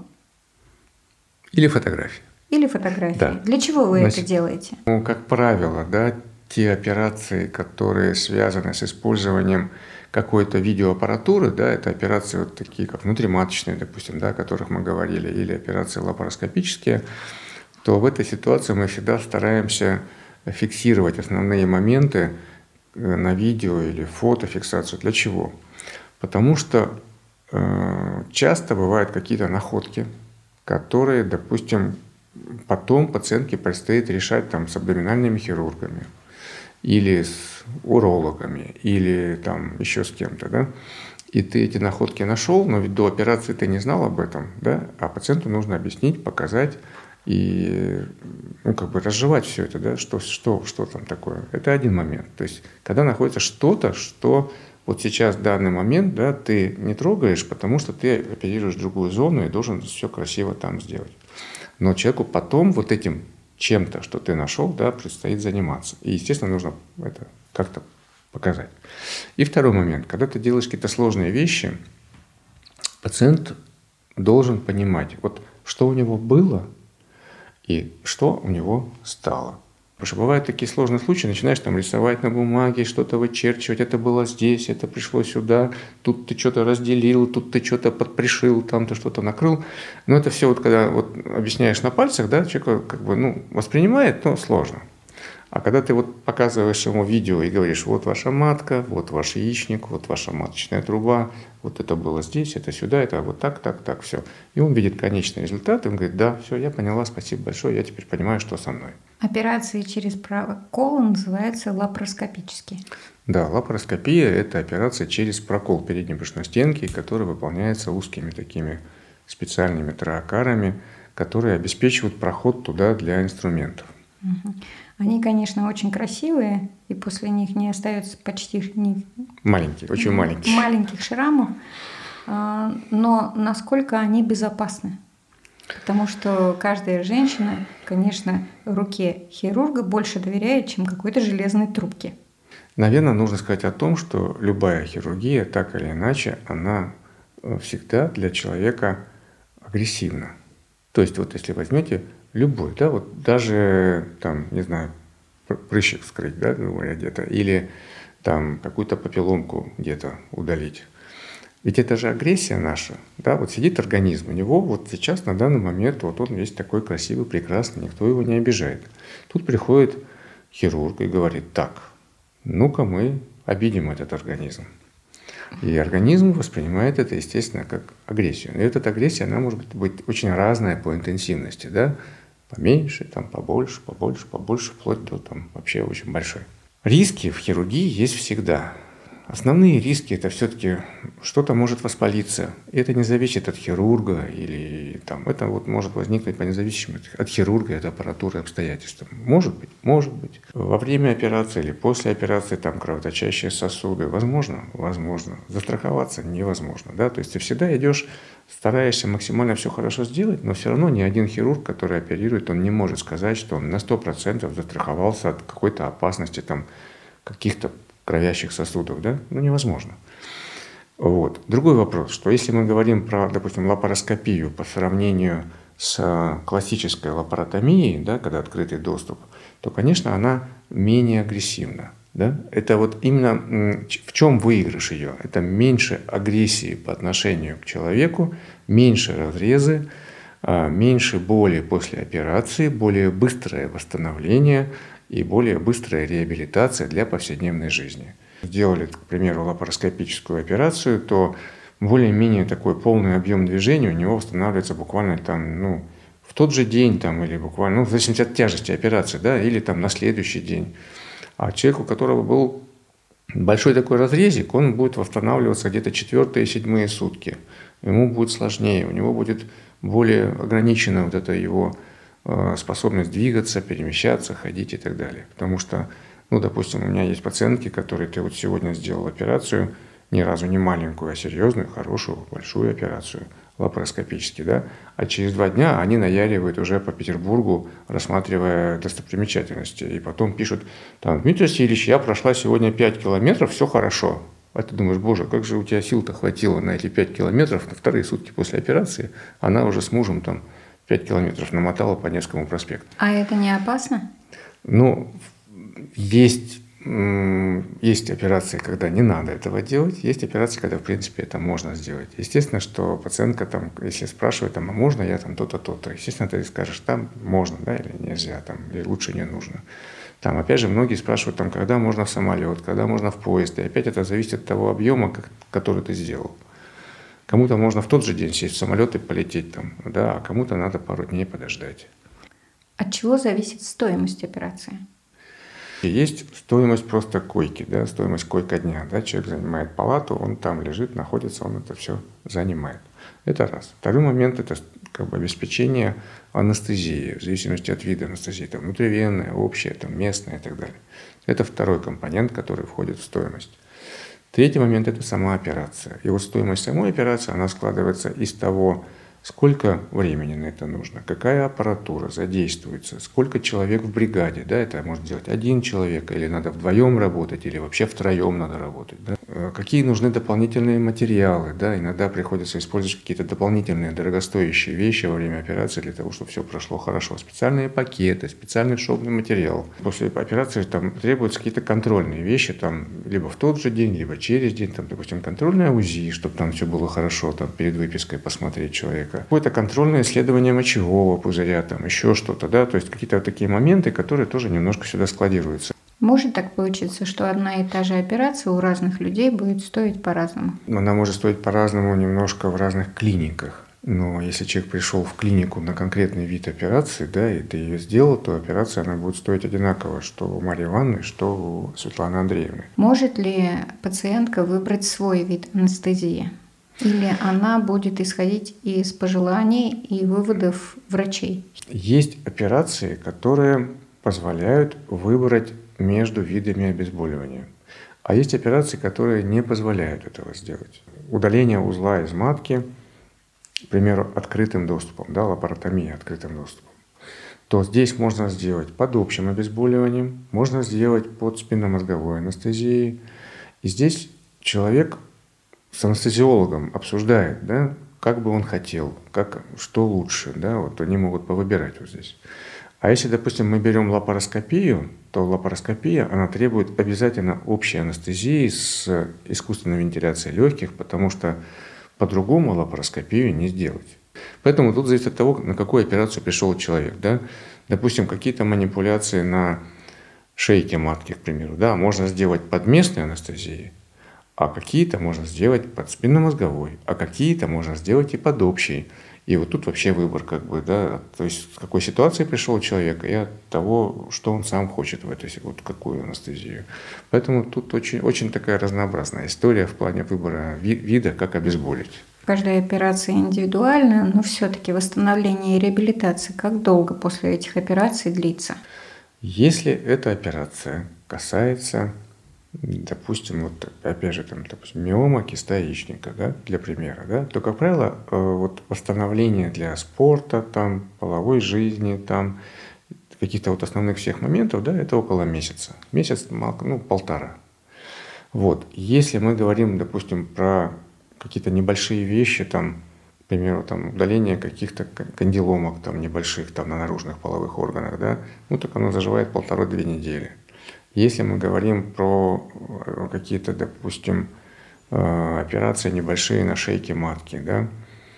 C: Или фотографии.
B: Или фотографии. Да. Для чего вы Значит, это делаете?
C: Ну, как правило, да, те операции, которые связаны с использованием какой-то видеоаппаратуры, да, это операции вот такие, как внутриматочные, допустим, да, о которых мы говорили, или операции лапароскопические, то в этой ситуации мы всегда стараемся фиксировать основные моменты на видео или фотофиксацию. Для чего? Потому что э, часто бывают какие-то находки, которые, допустим, потом пациентке предстоит решать там, с абдоминальными хирургами или с урологами, или там еще с кем-то, да? И ты эти находки нашел, но ведь до операции ты не знал об этом, да? А пациенту нужно объяснить, показать и ну, как бы разжевать все это, да? что, что, что там такое. Это один момент. То есть, когда находится что-то, что вот сейчас, в данный момент, да, ты не трогаешь, потому что ты оперируешь другую зону и должен все красиво там сделать. Но человеку потом вот этим чем-то, что ты нашел, да, предстоит заниматься. И, естественно, нужно это как-то показать. И второй момент. Когда ты делаешь какие-то сложные вещи, пациент должен понимать, вот что у него было и что у него стало. Потому что бывают такие сложные случаи, начинаешь там рисовать на бумаге, что-то вычерчивать, это было здесь, это пришло сюда, тут ты что-то разделил, тут ты что-то подпришил, там ты что-то накрыл. Но это все вот когда вот объясняешь на пальцах, да, человек как бы, ну, воспринимает, но сложно. А когда ты вот показываешь ему видео и говоришь, вот ваша матка, вот ваш яичник, вот ваша маточная труба, вот это было здесь, это сюда, это вот так, так, так, все. И он видит конечный результат, и он говорит, да, все, я поняла, спасибо большое, я теперь понимаю, что со мной.
B: Операции через прокол называются лапароскопические.
C: Да, лапароскопия – это операция через прокол передней брюшной стенки, которая выполняется узкими такими специальными троакарами, которые обеспечивают проход туда для инструментов.
B: Угу. Они, конечно, очень красивые, и после них не остается почти ни...
C: маленькие, очень маленькие.
B: маленьких шрамов, но насколько они безопасны? Потому что каждая женщина, конечно, руке хирурга больше доверяет, чем какой-то железной трубке.
C: Наверное, нужно сказать о том, что любая хирургия, так или иначе, она всегда для человека агрессивна. То есть вот если возьмете любой, да, вот даже там, не знаю, прыщик вскрыть, да, говоря, где-то, или там какую-то папилломку где-то удалить. Ведь это же агрессия наша, да, вот сидит организм, у него вот сейчас на данный момент вот он весь такой красивый, прекрасный, никто его не обижает. Тут приходит хирург и говорит, так, ну-ка мы обидим этот организм. И организм воспринимает это, естественно, как агрессию. И эта агрессия, она может быть очень разная по интенсивности, да, поменьше, там, побольше, побольше, побольше, вплоть до там, вообще очень большой. Риски в хирургии есть всегда. Основные риски – это все-таки что-то может воспалиться. И это не зависит от хирурга, или там, это вот может возникнуть по независимым от хирурга, от аппаратуры, обстоятельств. Может быть, может быть. Во время операции или после операции там кровоточащие сосуды. Возможно? Возможно. Застраховаться невозможно. Да? То есть ты всегда идешь, стараешься максимально все хорошо сделать, но все равно ни один хирург, который оперирует, он не может сказать, что он на сто процентов застраховался от какой-то опасности там, каких-то кровящих сосудов, да? Ну, невозможно. Вот. Другой вопрос, что если мы говорим про, допустим, лапароскопию по сравнению с классической лапаротомией, да, когда открытый доступ, то, конечно, она менее агрессивна. Да? Это вот именно в чем выигрыш ее? Это меньше агрессии по отношению к человеку, меньше разрезы, меньше боли после операции, более быстрое восстановление и более быстрая реабилитация для повседневной жизни. Сделали, к примеру, лапароскопическую операцию, то более-менее такой полный объем движения у него восстанавливается буквально там, ну, в тот же день там, или буквально, ну, в зависимости от тяжести операции, да, или там на следующий день. А человек, у которого был большой такой разрезик, он будет восстанавливаться где-то четвертые, седьмые сутки. Ему будет сложнее, у него будет более ограничена вот эта его способность двигаться, перемещаться, ходить и так далее. Потому что, ну, допустим, у меня есть пациентки, которые ты вот сегодня сделал операцию, ни разу не маленькую, а серьезную, хорошую, большую операцию, лапароскопически, да, а через два дня они наяривают уже по Петербургу, рассматривая достопримечательности, и потом пишут, там, Дмитрий Васильевич, я прошла сегодня пять километров, все хорошо. А ты думаешь, боже, как же у тебя сил-то хватило на эти пять километров, на вторые сутки после операции, она уже с мужем там пять километров намотала по Невскому проспекту.
B: А это не опасно?
C: Ну, есть Есть операции, когда не надо этого делать, есть операции, когда, в принципе, это можно сделать. Естественно, что пациентка, там, если спрашивает, там, а можно я там то-то, то-то, естественно, ты скажешь, там можно, да, или нельзя, там, или лучше не нужно. Там, опять же, многие спрашивают, там, когда можно в самолет, когда можно в поезд, и опять это зависит от того объема, который ты сделал. Кому-то можно в тот же день сесть в самолет и полететь там, да, а кому-то надо пару дней подождать.
B: От чего зависит стоимость операции?
C: И есть стоимость просто койки, да, стоимость койка дня. Да, человек занимает палату, он там лежит, находится, он это все занимает. Это раз. Второй момент – это как бы обеспечение анестезии, в зависимости от вида анестезии, там, внутривенная, общая, там, местная и так далее. Это второй компонент, который входит в стоимость. Третий момент – это сама операция. И вот стоимость самой операции, она складывается из того, сколько времени на это нужно, какая аппаратура задействуется, сколько человек в бригаде, да, это может делать один человек, или надо вдвоем работать, или вообще втроем надо работать, да. Какие нужны дополнительные материалы, да, иногда приходится использовать какие-то дополнительные дорогостоящие вещи во время операции для того, чтобы все прошло хорошо. Специальные пакеты, специальный шовный материал. После операции там требуются какие-то контрольные вещи, там, либо в тот же день, либо через день, там, допустим, контрольное УЗИ, чтобы там все было хорошо, там, перед выпиской посмотреть человека. Какое-то контрольное исследование мочевого пузыря, там, еще что-то, да, то есть какие-то вот такие моменты, которые тоже немножко сюда складируются.
B: Может так получиться, что одна и та же операция у разных людей будет стоить по-разному?
C: Она может стоить по-разному немножко в разных клиниках. Но если человек пришел в клинику на конкретный вид операции, да, и ты ее сделал, то операция она будет стоить одинаково, что у Марии Ивановны, что у Светланы Андреевны.
B: Может ли пациентка выбрать свой вид анестезии? Или она будет исходить из пожеланий и выводов врачей?
C: Есть операции, которые позволяют выбрать между видами обезболивания. А есть операции, которые не позволяют этого сделать. Удаление узла из матки, к примеру, открытым доступом, да, лапаротомия открытым доступом, то здесь можно сделать под общим обезболиванием, можно сделать под спинномозговой анестезией. И здесь человек с анестезиологом обсуждает, да, как бы он хотел, как, что лучше, да, вот они могут повыбирать вот здесь. А если, допустим, мы берем лапароскопию, то лапароскопия, она требует обязательно общей анестезии с искусственной вентиляцией легких, потому что по-другому лапароскопию не сделать. Поэтому тут зависит от того, на какую операцию пришел человек, да. Допустим, какие-то манипуляции на шейке матки, к примеру, да, можно сделать под местной анестезией, а какие-то можно сделать под спинномозговой, а какие-то можно сделать и под общей. И вот тут вообще выбор, как бы, да, то есть в какой ситуации пришел человек и от того, что он сам хочет в этой, вот какую анестезию. Поэтому тут очень, очень такая разнообразная история в плане выбора ви- вида, как обезболить.
B: Каждая операция индивидуальна, но все-таки восстановление и реабилитация как долго после этих операций длится?
C: Если эта операция касается, допустим, вот опять же, там, допустим, миома киста яичника, да, для примера, да, то, как правило, вот восстановление для спорта, там, половой жизни, там, каких-то вот основных всех моментов, да, это около месяца. Месяц, ну, полтора. Вот. Если мы говорим, допустим, про какие-то небольшие вещи, там, к примеру, там, удаление каких-то кандиломок там, небольших там, на наружных половых органах, да, ну, так оно заживает полторы-две недели. Если мы говорим про какие-то, допустим, операции небольшие на шейке матки, да,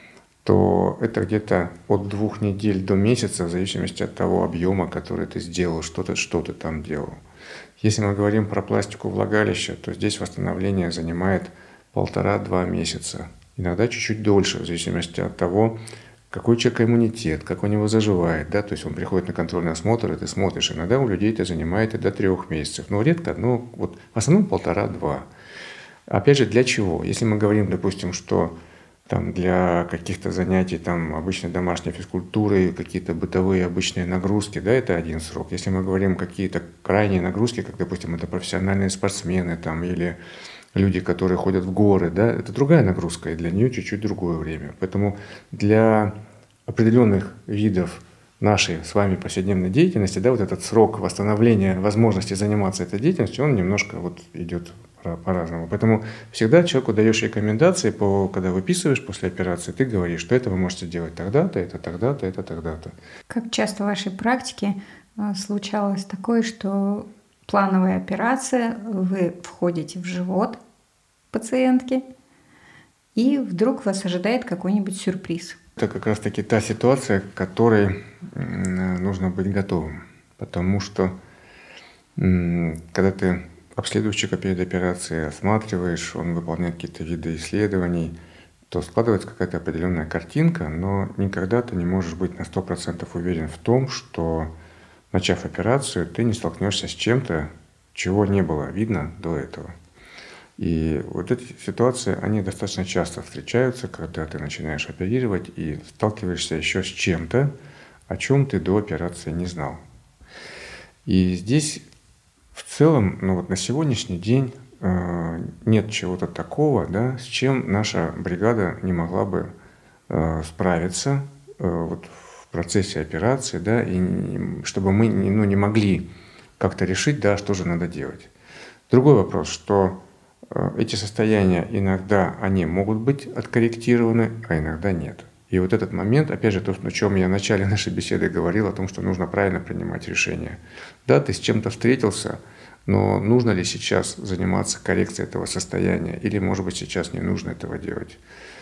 C: то это где-то от двух недель до месяца, в зависимости от того объема, который ты сделал, что ты, что ты там делал. Если мы говорим про пластику влагалища, то здесь восстановление занимает полтора-два месяца. Иногда чуть-чуть дольше, в зависимости от того, какой у человека иммунитет, как у него заживает, да, то есть он приходит на контрольный осмотр, и ты смотришь, иногда у людей это занимает и до трех месяцев, но редко, ну, вот в основном полтора-два. Опять же, для чего? Если мы говорим, допустим, что там для каких-то занятий, там, обычной домашней физкультуры, какие-то бытовые обычные нагрузки, да, это один срок. Если мы говорим какие-то крайние нагрузки, как, допустим, это профессиональные спортсмены, там, или люди, которые ходят в горы, да, это другая нагрузка, и для нее чуть-чуть другое время. Поэтому для определенных видов нашей с вами повседневной деятельности, да, вот этот срок восстановления возможности заниматься этой деятельностью, он немножко вот идет по-разному. Поэтому всегда человеку даешь рекомендации, по, когда выписываешь после операции, ты говоришь, что это вы можете делать тогда-то, это тогда-то, это тогда-то.
B: Как часто в вашей практике случалось такое, что плановая операция, вы входите в живот пациентки, и вдруг вас ожидает какой-нибудь сюрприз.
C: Это как раз-таки та ситуация, к которой нужно быть готовым. Потому что когда ты обследуешь человека перед операцией, осматриваешь, он выполняет какие-то виды исследований, то складывается какая-то определенная картинка, но никогда ты не можешь быть на сто процентов уверен в том, что, начав операцию, ты не столкнешься с чем-то, чего не было видно до этого. И вот эти ситуации, они достаточно часто встречаются, когда ты начинаешь оперировать и сталкиваешься еще с чем-то, о чем ты до операции не знал. И здесь в целом, ну вот на сегодняшний день э, нет чего-то такого, да, с чем наша бригада не могла бы э, справиться э, вот в процессе операции, да, и не, чтобы мы не, ну, не могли как-то решить, да, что же надо делать. Другой вопрос, что э, эти состояния иногда они могут быть откорректированы, а иногда нет. И вот этот момент, опять же, то, о чем я в начале нашей беседы говорил, о том, что нужно правильно принимать решения. Да, ты с чем-то встретился, но нужно ли сейчас заниматься коррекцией этого состояния, или, может быть, сейчас не нужно этого делать?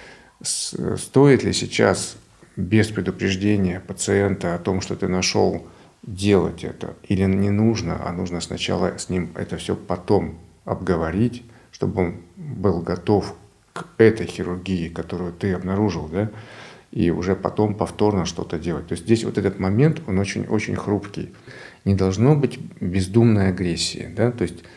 C: Стоит ли сейчас без предупреждения пациента о том, что ты нашел, делать это, или не нужно, а нужно сначала с ним это все потом обговорить, чтобы он был готов к этой хирургии, которую ты обнаружил, да, и уже потом повторно что-то делать. То есть здесь вот этот момент, он очень-очень хрупкий. Не должно быть бездумной агрессии. Да? То есть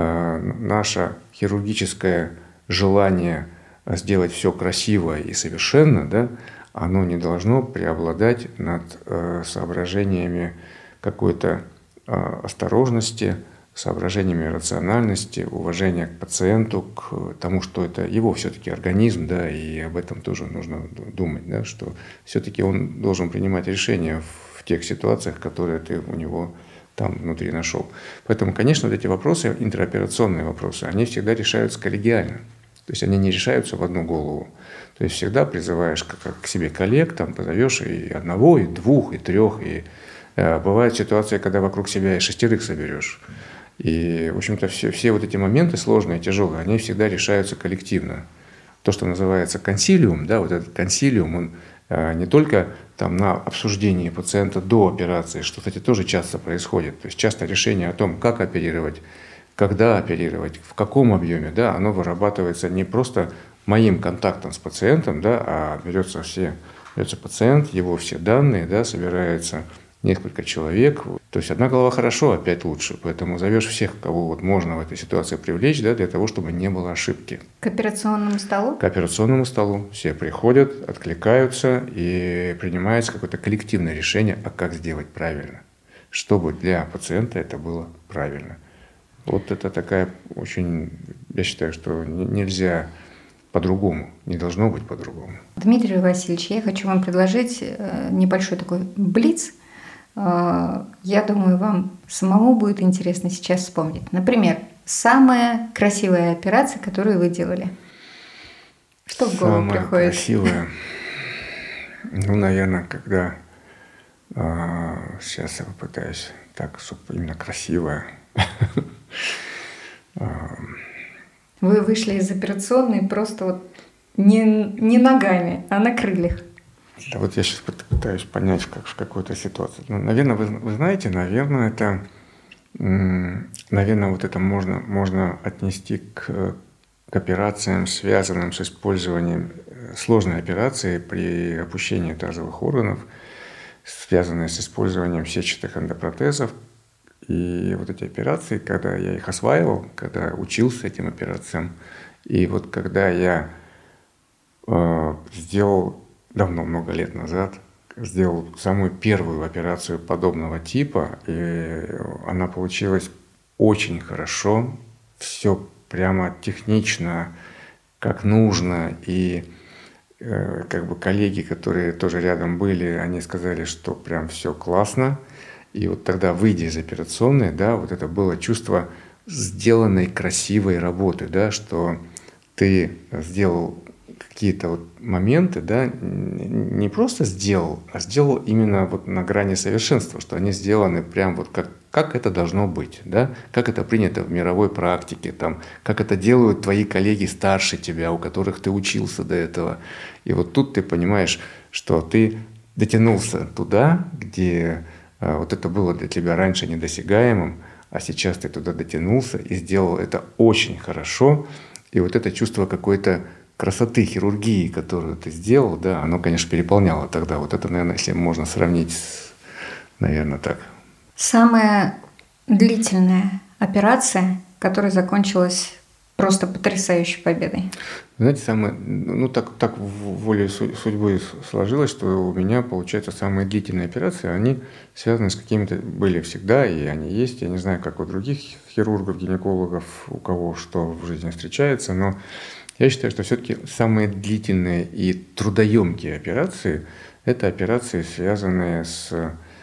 C: э, наше хирургическое желание сделать все красиво и совершенно, да, оно не должно преобладать над э, соображениями какой-то э, осторожности, соображениями рациональности, уважения к пациенту, к тому, что это его все-таки организм, да, и об этом тоже нужно думать, да, что все-таки он должен принимать решения в тех ситуациях, которые ты у него там внутри нашел. Поэтому, конечно, вот эти вопросы, интероперационные вопросы, они всегда решаются коллегиально. То есть они не решаются в одну голову. То есть всегда призываешь к, к себе коллег, там позовешь и одного, и двух, и трех, и э, бывает ситуация, когда вокруг себя и шестерых соберешь. И, в общем-то, все, все вот эти моменты сложные, тяжелые, они всегда решаются коллективно. То, что называется консилиум, да, вот этот консилиум, он э, не только там, на обсуждении пациента до операции, что, кстати, тоже часто происходит. То есть часто решение о том, как оперировать, когда оперировать, в каком объеме, да, оно вырабатывается не просто моим контактом с пациентом, да, а берется, все, берется пациент, его все данные, да, собирается несколько человек. То есть одна голова хорошо, а пять лучше. Поэтому зовешь всех, кого вот можно в этой ситуации привлечь, да, для того, чтобы не было ошибки.
B: К операционному столу?
C: К операционному столу. Все приходят, откликаются, и принимается какое-то коллективное решение, а как сделать правильно, чтобы для пациента это было правильно. Вот это такая очень, я считаю, что нельзя по-другому, не должно быть по-другому.
B: Дмитрий Васильевич, я хочу вам предложить небольшой такой блиц. Я думаю, вам самому будет интересно сейчас вспомнить. Например, самая красивая операция, которую вы делали. Что в голову
C: самая
B: приходит?
C: Самая красивая? Ну, наверное, когда... Сейчас я попытаюсь так, чтобы именно красивая.
B: Вы вышли из операционной просто вот не, не ногами, а на крыльях.
C: Да, вот я сейчас пытаюсь понять, как в какой-то ситуации. Ну, наверное, вы, вы знаете, наверное, это, наверное, вот это можно, можно отнести к, к операциям, связанным с использованием сложной операции при опущении тазовых органов, связанные с использованием сетчатых эндопротезов. И вот эти операции, когда я их осваивал, когда учился этим операциям, и вот когда я э, сделал давно, много лет назад, сделал самую первую операцию подобного типа, и она получилась очень хорошо, все прямо технично, как нужно, и э, как бы коллеги, которые тоже рядом были, они сказали, что прям все классно. И вот тогда, выйдя из операционной, да, вот это было чувство сделанной красивой работы, да, что ты сделал какие-то вот моменты, да, не просто сделал, а сделал именно вот на грани совершенства, что они сделаны прям вот как, как это должно быть, да, как это принято в мировой практике, там, как это делают твои коллеги старше тебя, у которых ты учился до этого. И вот тут ты понимаешь, что ты дотянулся туда, где а, вот это было для тебя раньше недосягаемым, а сейчас ты туда дотянулся и сделал это очень хорошо. И вот это чувство какой-то красоты хирургии, которую ты сделал, да, оно, конечно, переполняло тогда. Вот это, наверное, если можно сравнить, с, наверное, так.
B: Самая длительная операция, которая закончилась просто потрясающей победой.
C: Знаете, самое, ну так, так волей судьбы сложилось, что у меня, получается, самые длительные операции, они связаны с какими-то, были всегда, и они есть. Я не знаю, как у других хирургов, гинекологов, у кого что в жизни встречается, но я считаю, что все-таки самые длительные и трудоемкие операции – это операции, связанные с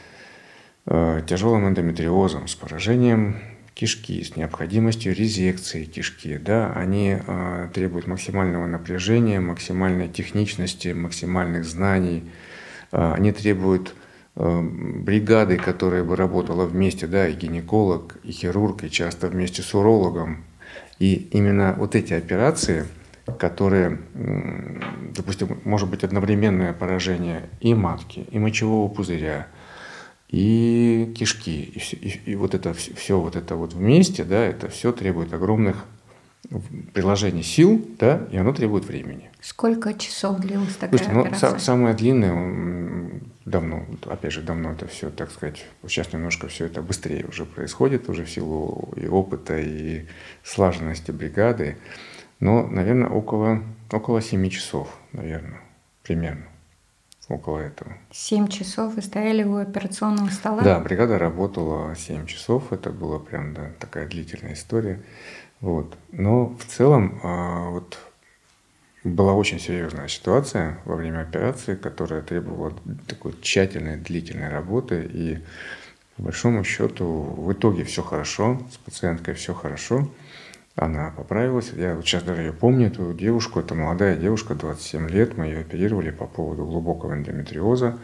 C: э, тяжелым эндометриозом, с поражением кишки, с необходимостью резекции кишки. Да? Они э, требуют максимального напряжения, максимальной техничности, максимальных знаний. Э, они требуют э, бригады, которая бы работала вместе, да, и гинеколог, и хирург, и часто вместе с урологом. И именно вот эти операции, которые, допустим, может быть одновременное поражение и матки, и мочевого пузыря, и кишки, и, все, и, и вот это все, все вот это вот вместе, да, это все требует огромных приложений сил, да, и оно требует времени.
B: Сколько часов длилась такая
C: Слушайте, ну,
B: операция?
C: Самое длинное, давно, опять же, давно это все, так сказать, сейчас немножко все это быстрее уже происходит, уже в силу и опыта, и слаженности бригады. Но, наверное, около, около семи часов, наверное, примерно, около этого.
B: Семь часов вы стояли у операционного стола?
C: Да, бригада работала семь часов, это была прям, да, такая длительная история. Вот. Но в целом а, вот, была очень серьезная ситуация во время операции, которая требовала такой тщательной, длительной работы. И по большому счету в итоге все хорошо, с пациенткой все хорошо. Она поправилась. Я вот сейчас даже ее помню, эту девушку. Это молодая девушка, двадцать семь лет. Мы ее оперировали по поводу глубокого эндометриоза.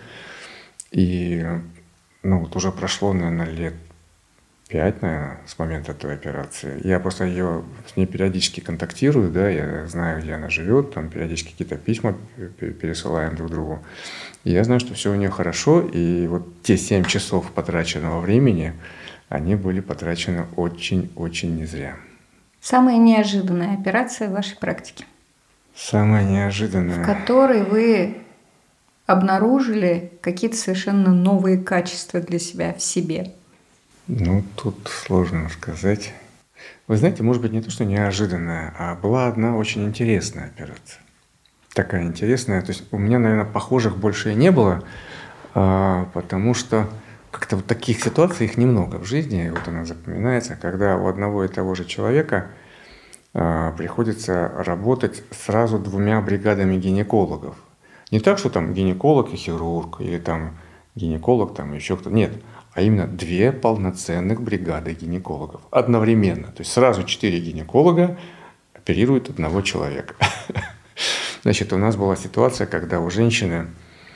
C: И ну, вот уже прошло, наверное, лет пять, наверное, с момента этой операции. Я просто ее с ней периодически контактирую, да, я знаю, где она живет, там периодически какие-то письма пересылаем друг другу. И я знаю, что все у нее хорошо. И вот те семь часов потраченного времени, они были потрачены очень-очень не зря.
B: Самая неожиданная операция в вашей практике?
C: Самая неожиданная.
B: В которой вы обнаружили какие-то совершенно новые качества для себя в себе?
C: Ну, тут сложно сказать. Вы знаете, может быть, не то, что неожиданная, а была одна очень интересная операция. Такая интересная. То есть у меня, наверное, похожих больше и не было, потому что как-то вот таких ситуаций их немного в жизни, вот она запоминается, когда у одного и того же человека э, приходится работать сразу двумя бригадами гинекологов. Не так, что там гинеколог и хирург, или там гинеколог, там еще кто-то. Нет, а именно две полноценных бригады гинекологов одновременно. То есть сразу четыре гинеколога оперируют одного человека. Значит, у нас была ситуация, когда у женщины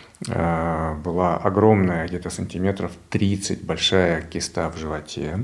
C: была огромная, где-то сантиметров тридцать, большая киста в животе.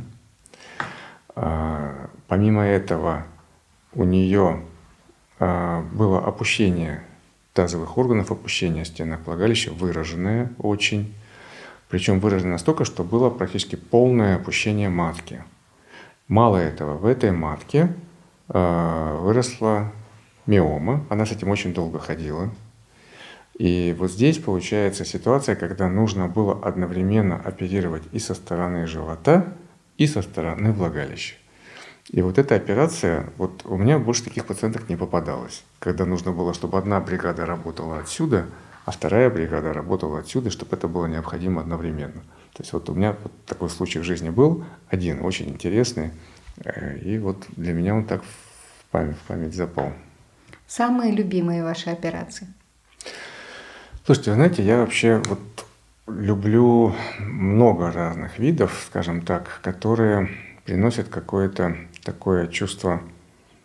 C: Помимо этого у нее было опущение тазовых органов, опущение стенок влагалища, выраженное очень. Причем выражено настолько, что было практически полное опущение матки. Мало этого, в этой матке выросла миома. Она с этим очень долго ходила. И вот здесь получается ситуация, когда нужно было одновременно оперировать и со стороны живота, и со стороны влагалища. И вот эта операция, вот у меня больше таких пациенток не попадалось, когда нужно было, чтобы одна бригада работала отсюда, а вторая бригада работала отсюда, чтобы это было необходимо одновременно. То есть вот у меня вот такой случай в жизни был, один, очень интересный, и вот для меня он так в память, в память запал.
B: Самые любимые ваши операции?
C: Слушайте, вы знаете, я вообще вот люблю много разных видов, скажем так, которые приносят какое-то такое чувство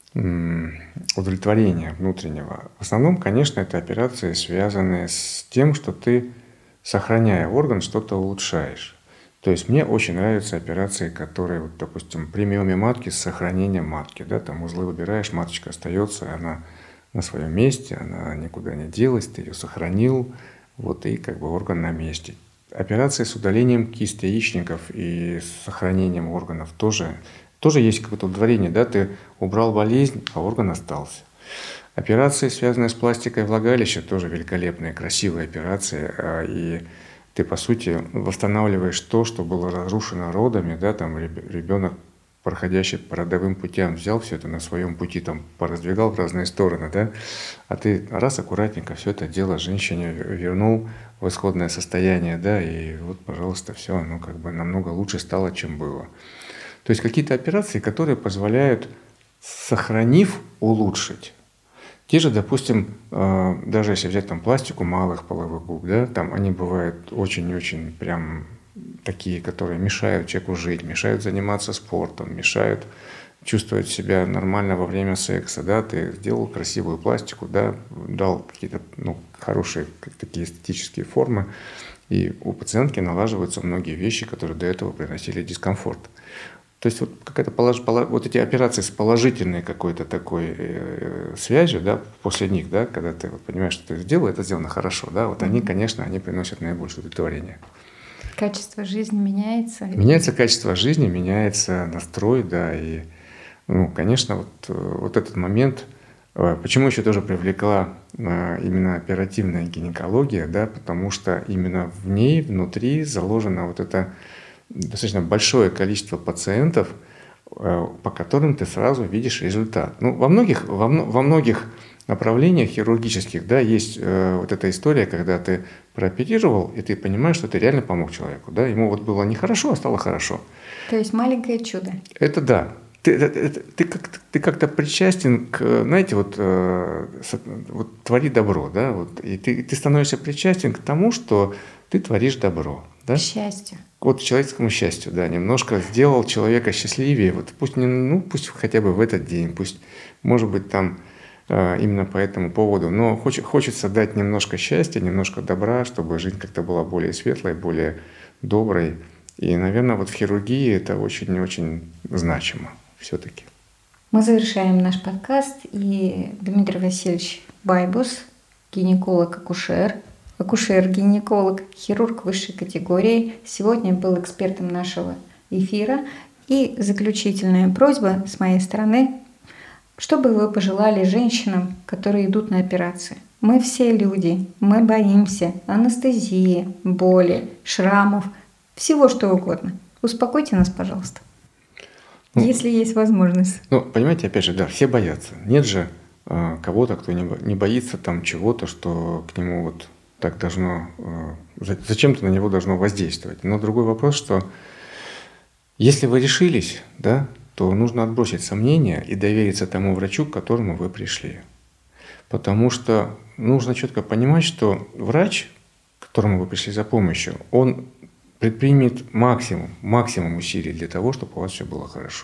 C: удовлетворения внутреннего. В основном, конечно, это операции, связанные с тем, что ты, сохраняя орган, что-то улучшаешь. То есть мне очень нравятся операции, которые, вот, допустим, при миоме матки с сохранением матки. Да, там узлы выбираешь, маточка остается, она на своем месте, она никуда не делась, ты ее сохранил, вот, и как бы орган на месте. Операции с удалением кист яичников и с сохранением органов тоже, тоже есть какое-то удовлетворение. Да? Ты убрал болезнь, а орган остался. Операции, связанные с пластикой влагалища, тоже великолепные, красивые операции. И ты, по сути, восстанавливаешь то, что было разрушено родами. Да? Там ребенок, проходящий по родовым путям, взял все это на своем пути, там, пораздвигал в разные стороны. Да? А ты раз аккуратненько все это дело женщине вернул в исходное состояние, да, и вот, пожалуйста, все, оно как бы намного лучше стало, чем было. То есть какие-то операции, которые позволяют, сохранив, улучшить. Те же, допустим, даже если взять там пластику малых половых губ, да, там они бывают очень-очень прям такие, которые мешают человеку жить, мешают заниматься спортом, мешают чувствовать себя нормально во время секса, да, ты сделал красивую пластику, да, дал какие-то, ну, хорошие такие эстетические формы, и у пациентки налаживаются многие вещи, которые до этого приносили дискомфорт. То есть вот какая-то полож... вот эти операции с положительной какой-то такой э, связью, да, после них, да, когда ты вот понимаешь, что ты сделал, это сделано хорошо, да, вот mm-hmm. они, конечно, они приносят наибольшее удовлетворение.
B: Качество жизни меняется?
C: Меняется качество жизни, меняется настрой, да, и ну, конечно, вот, вот этот момент, почему еще тоже привлекла именно оперативная гинекология, да, потому что именно в ней, внутри заложено вот это достаточно большое количество пациентов, по которым ты сразу видишь результат. Ну, во многих, во, во многих направлениях хирургических, да, есть э, вот эта история, когда ты прооперировал, и ты понимаешь, что ты реально помог человеку, да, ему вот было нехорошо, а стало хорошо.
B: То есть маленькое чудо.
C: Это да. Ты, ты, ты, как-то, ты как-то причастен к, знаете, вот, э, вот твори добро, да, вот, и ты, ты становишься причастен к тому, что ты творишь добро. Да?
B: К счастью.
C: Вот к человеческому счастью, да, немножко сделал человека счастливее, вот пусть, не, ну, пусть хотя бы в этот день, пусть, может быть, там э, именно по этому поводу, но хоч, хочется дать немножко счастья, немножко добра, чтобы жизнь как-то была более светлой, более доброй, и, наверное, вот в хирургии это очень-очень значимо. Все-таки.
B: Мы завершаем наш подкаст, и Дмитрий Васильевич Байбус, гинеколог-акушер, акушер-гинеколог, хирург высшей категории, сегодня был экспертом нашего эфира. И заключительная просьба с моей стороны, что бы вы пожелали женщинам, которые идут на операции? Мы все люди, мы боимся анестезии, боли, шрамов, всего что угодно. Успокойте нас, пожалуйста. Ну, если есть возможность.
C: Ну, понимаете, опять же, да, все боятся. Нет же э, кого-то, кто не, не боится там чего-то, что к нему вот так должно, э, зачем-то на него должно воздействовать. Но другой вопрос, что если вы решились, да, то нужно отбросить сомнения и довериться тому врачу, к которому вы пришли. Потому что нужно четко понимать, что врач, к которому вы пришли за помощью, он предпримет максимум, максимум усилий для того, чтобы у вас все было хорошо.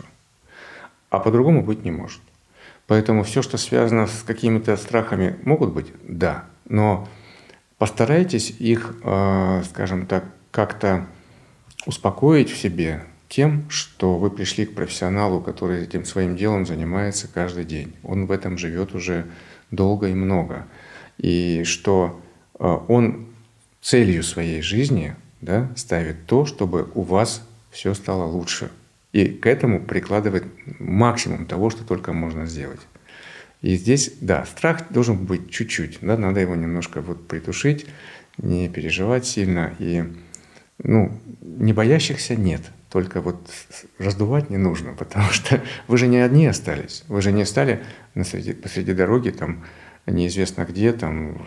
C: А по-другому быть не может. Поэтому все, что связано с какими-то страхами, могут быть, да, но постарайтесь их, скажем так, как-то успокоить в себе тем, что вы пришли к профессионалу, который этим своим делом занимается каждый день. Он в этом живет уже долго и много. И что он целью своей жизни, да, ставит то, чтобы у вас все стало лучше. И к этому прикладывает максимум того, что только можно сделать. И здесь, да, страх должен быть чуть-чуть. Да, надо его немножко вот притушить, не переживать сильно. И ну, не боящихся нет. Только вот раздувать не нужно, потому что вы же не одни остались. Вы же не стали посреди, посреди дороги, там, неизвестно где, там,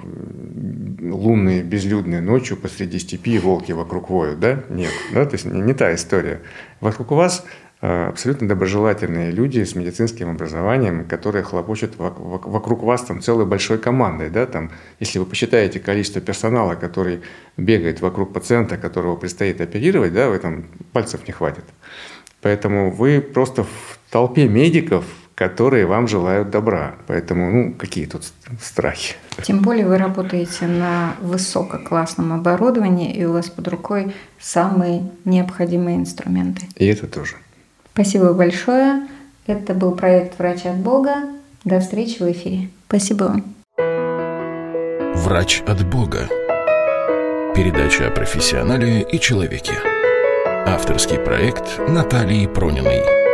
C: лунные, безлюдные ночью посреди степи, волки вокруг воют, да? Нет, да? То есть не, не та история. Вокруг вас абсолютно доброжелательные люди с медицинским образованием, которые хлопочут вокруг вас там целой большой командой, да? Там, если вы посчитаете количество персонала, который бегает вокруг пациента, которого предстоит оперировать, да, вы там пальцев не хватит. Поэтому вы просто в толпе медиков, которые вам желают добра. Поэтому, ну, какие тут страхи?
B: Тем более вы работаете на высококлассном оборудовании, и у вас под рукой самые необходимые инструменты.
C: И это тоже.
B: Спасибо большое. Это был проект «Врач от Бога». До встречи в эфире. Спасибо вам.
A: «Врач от Бога». Передача о профессионале и человеке. Авторский проект Натальи Прониной.